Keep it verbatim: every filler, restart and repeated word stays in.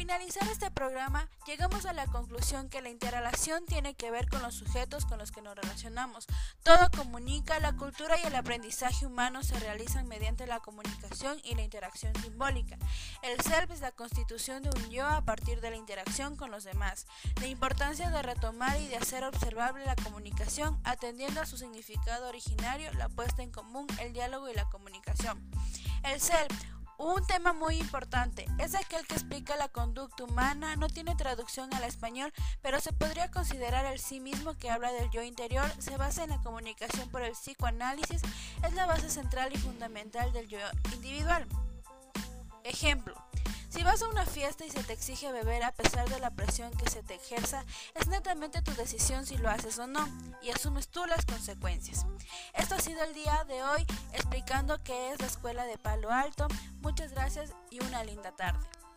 finalizar este programa, llegamos a la conclusión que la interrelación tiene que ver con los sujetos con los que nos relacionamos. Todo comunica, la cultura y el aprendizaje humano se realizan mediante la comunicación y la interacción simbólica. El self es la constitución de un yo a partir de la interacción con los demás. La importancia de retomar y de hacer observable la comunicación, atendiendo a su significado originario, la puesta en común, el diálogo y la comunicación. El self, un tema muy importante, es aquel que explica la conducta humana, no tiene traducción al español, pero se podría considerar el sí mismo que habla del yo interior, se basa en la comunicación por el psicoanálisis, es la base central y fundamental del yo individual. Ejemplo: si vas a una fiesta y se te exige beber a pesar de la presión que se te ejerza, es netamente tu decisión si lo haces o no, y asumes tú las consecuencias. Esto ha sido el día de hoy explicando qué es la Escuela de Palo Alto. Muchas gracias y una linda tarde.